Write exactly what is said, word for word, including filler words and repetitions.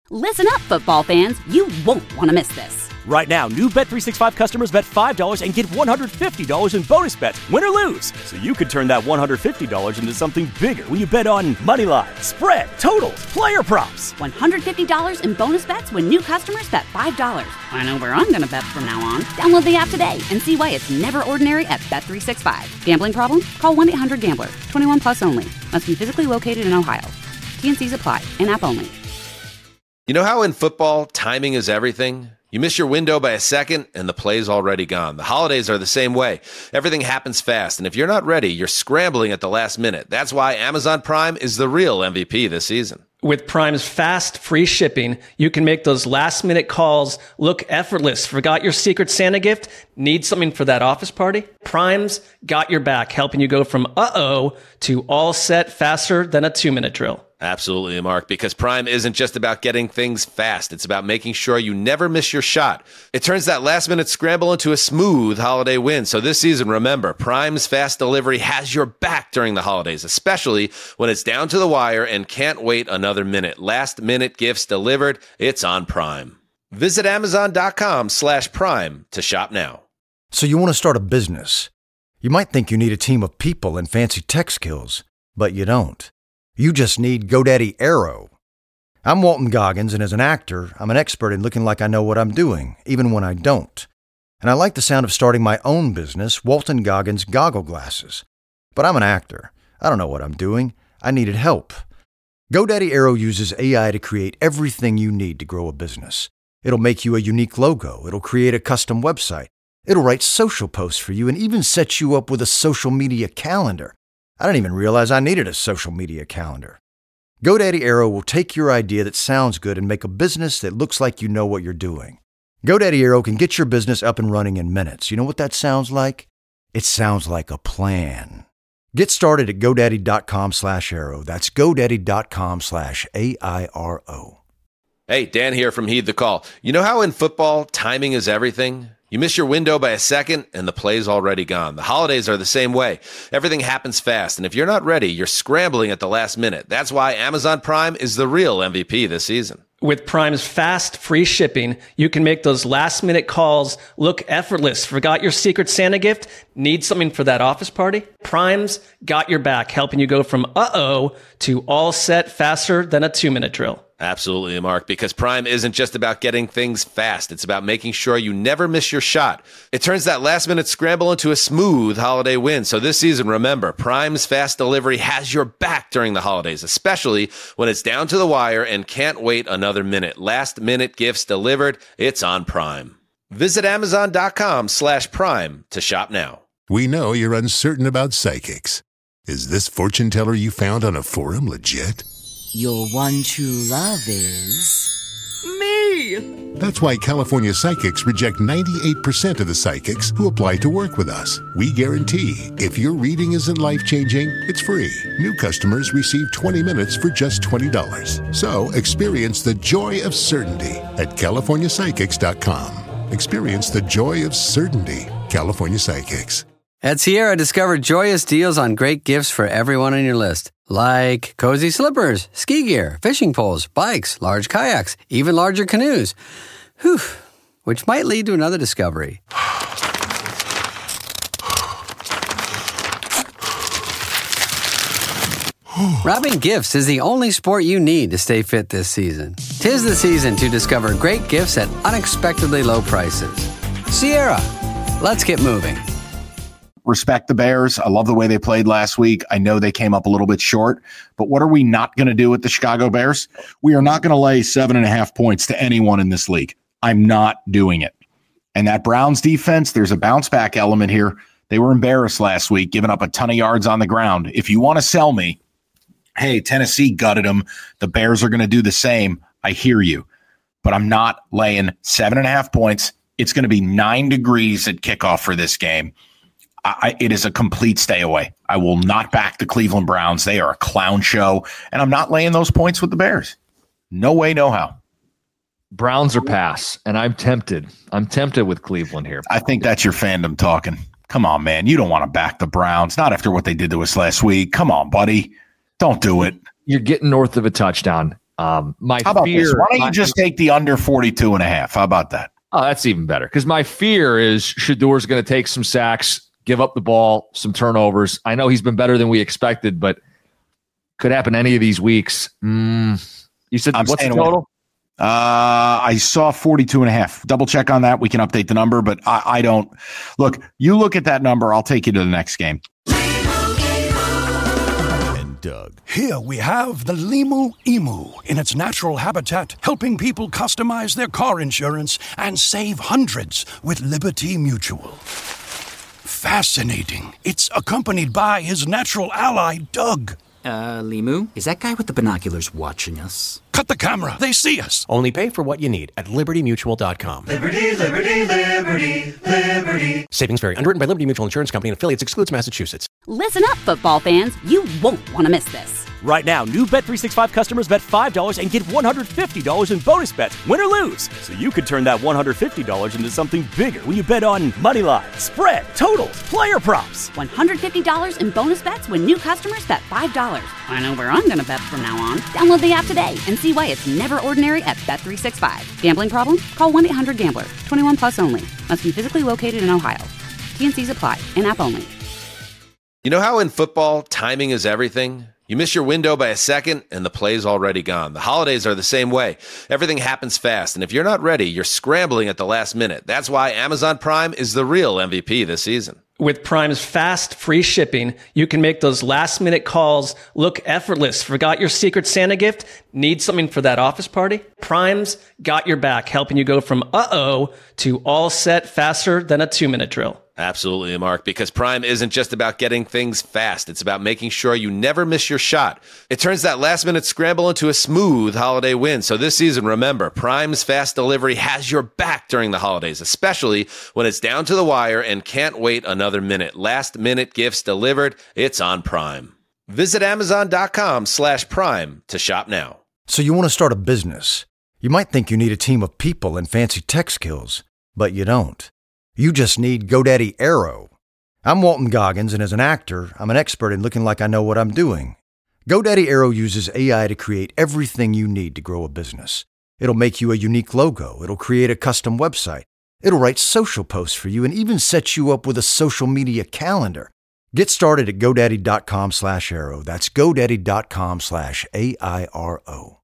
Listen up, football fans. You won't want to miss this. Right now, new Bet three sixty-five customers bet five dollars and get one hundred fifty dollars in bonus bets, win or lose. So you could turn that one hundred fifty dollars into something bigger when you bet on money line, spread, totals, player props. one hundred fifty dollars in bonus bets when new customers bet five dollars. I know where I'm going to bet from now on. Download the app today and see why it's never ordinary at Bet three sixty-five. Gambling problem? Call one eight hundred gambler. twenty-one plus only. Must be physically located in Ohio. T N Cs apply. In-app only. You know how in football, timing is everything? You miss your window by a second, and the play's already gone. The holidays are the same way. Everything happens fast, and if you're not ready, you're scrambling at the last minute. That's why Amazon Prime is the real M V P this season. With Prime's fast, free shipping, you can make those last-minute calls look effortless. Forgot your Secret Santa gift? Need something for that office party? Prime's got your back, helping you go from uh-oh to all set faster than a two-minute drill. Absolutely, Mark, because Prime isn't just about getting things fast. It's about making sure you never miss your shot. It turns that last-minute scramble into a smooth holiday win. So this season, remember, Prime's fast delivery has your back during the holidays, especially when it's down to the wire and can't wait another minute. Last-minute gifts delivered, it's on Prime. Visit Amazon.com slash Prime to shop now. So you want to start a business. You might think you need a team of people and fancy tech skills, but you don't. You just need GoDaddy Aero. I'm Walton Goggins, and as an actor, I'm an expert in looking like I know what I'm doing, even when I don't. And I like the sound of starting my own business, Walton Goggins Goggle Glasses. But I'm an actor. I don't know what I'm doing. I needed help. GoDaddy Aero uses A I to create everything you need to grow a business. It'll make you a unique logo. It'll create a custom website. It'll write social posts for you and even set you up with a social media calendar. I didn't even realize I needed a social media calendar. GoDaddy Aero will take your idea that sounds good and make a business that looks like you know what you're doing. GoDaddy Aero can get your business up and running in minutes. You know what that sounds like? It sounds like a plan. Get started at GoDaddy.com slash Aero. That's GoDaddy.com slash A I R O. Hey, Dan here from Heed the Call. You know how in football, timing is everything? You miss your window by a second, and the play's already gone. The holidays are the same way. Everything happens fast, and if you're not ready, you're scrambling at the last minute. That's why Amazon Prime is the real M V P this season. With Prime's fast, free shipping, you can make those last-minute calls look effortless. Forgot your Secret Santa gift? Need something for that office party? Prime's got your back, helping you go from uh-oh to all set faster than a two-minute drill. Absolutely, Mark, because Prime isn't just about getting things fast. It's about making sure you never miss your shot. It turns that last-minute scramble into a smooth holiday win. So this season, remember, Prime's fast delivery has your back during the holidays, especially when it's down to the wire and can't wait another minute. Last-minute gifts delivered, it's on Prime. Visit Amazon.com slash Prime to shop now. We know you're uncertain about psychics. Is this fortune teller you found on a forum legit? Your one true love is... me! That's why California Psychics reject ninety-eight percent of the psychics who apply to work with us. We guarantee if your reading isn't life-changing, it's free. New customers receive twenty minutes for just twenty dollars. So experience the joy of certainty at California Psychics dot com. Experience the joy of certainty. California Psychics. At Sierra, discover joyous deals on great gifts for everyone on your list. Like cozy slippers, ski gear, fishing poles, bikes, large kayaks, even larger canoes. Whew, which might lead to another discovery. Wrapping gifts is the only sport you need to stay fit this season. 'Tis the season to discover great gifts at unexpectedly low prices. Sierra, let's get moving. Respect the Bears. I love the way they played last week. I know they came up a little bit short, but what are we not going to do with the Chicago Bears? We are not going to lay seven and a half points to anyone in this league. I'm not doing it. And that Browns defense, there's a bounce back element here. They were embarrassed last week, giving up a ton of yards on the ground. If you want to sell me, hey, Tennessee gutted them, the Bears are going to do the same, I hear you. But I'm not laying seven and a half points. It's going to be nine degrees at kickoff for this game. I, it is a complete stay away. I will not back the Cleveland Browns. They are a clown show, and I'm not laying those points with the Bears. No way, no how. Browns are pass, and I'm tempted. I'm tempted with Cleveland here. I think that's your fandom talking. Come on, man. You don't want to back the Browns, not after what they did to us last week. Come on, buddy. Don't do it. You're getting north of a touchdown. Um, my How about fear. this? Why don't you my, just take the under forty-two and a half? How about that? Oh, that's even better. Because my fear is Shadour's going to take some sacks, give up the ball, some turnovers. I know he's been better than we expected, but could happen any of these weeks. Mm, you said, I'm what's the staying total? away. Uh, I saw forty-two and a half. Double check on that. We can update the number, but I, I don't. Look, you look at that number. I'll take you to the next game. And Doug. Here we have the Limu Emu in its natural habitat, helping people customize their car insurance and save hundreds with Liberty Mutual. Fascinating. It's accompanied by his natural ally, Doug. Uh, Limu? Is that guy with the binoculars watching us? Cut the camera. They see us. Only pay for what you need at liberty mutual dot com. Liberty, liberty, liberty, liberty. Savings vary. Underwritten by Liberty Mutual Insurance Company and affiliates. Excludes Massachusetts. Listen up, football fans. You won't want to miss this. Right now, new Bet three sixty-five customers bet five dollars and get one hundred fifty dollars in bonus bets, win or lose. So you could turn that one hundred fifty dollars into something bigger when you bet on money line, spread, totals, player props. one hundred fifty dollars in bonus bets when new customers bet five dollars. I know where I'm going to bet from now on. Download the app today and see why it's never ordinary at Bet three sixty-five. Gambling problem? Call one eight hundred gambler. twenty-one plus only. Must be physically located in Ohio. T and C's apply. In-app only. You know how in football, timing is everything? You miss your window by a second, and the play's already gone. The holidays are the same way. Everything happens fast, and if you're not ready, you're scrambling at the last minute. That's why Amazon Prime is the real M V P this season. With Prime's fast, free shipping, you can make those last-minute calls look effortless. Forgot your Secret Santa gift? Need something for that office party? Prime's got your back, helping you go from uh-oh to all set faster than a two-minute drill. Absolutely, Mark, because Prime isn't just about getting things fast. It's about making sure you never miss your shot. It turns that last-minute scramble into a smooth holiday win. So this season, remember, Prime's fast delivery has your back during the holidays, especially when it's down to the wire and can't wait another minute. Last-minute gifts delivered. It's on Prime. Visit Amazon.com slash Prime to shop now. So you want to start a business. You might think you need a team of people and fancy tech skills, but you don't. You just need GoDaddy Aero. I'm Walton Goggins, and as an actor, I'm an expert in looking like I know what I'm doing. GoDaddy Aero uses A I to create everything you need to grow a business. It'll make you a unique logo. It'll create a custom website. It'll write social posts for you and even set you up with a social media calendar. Get started at GoDaddy.com slash Aero. That's GoDaddy.com slash A I R O.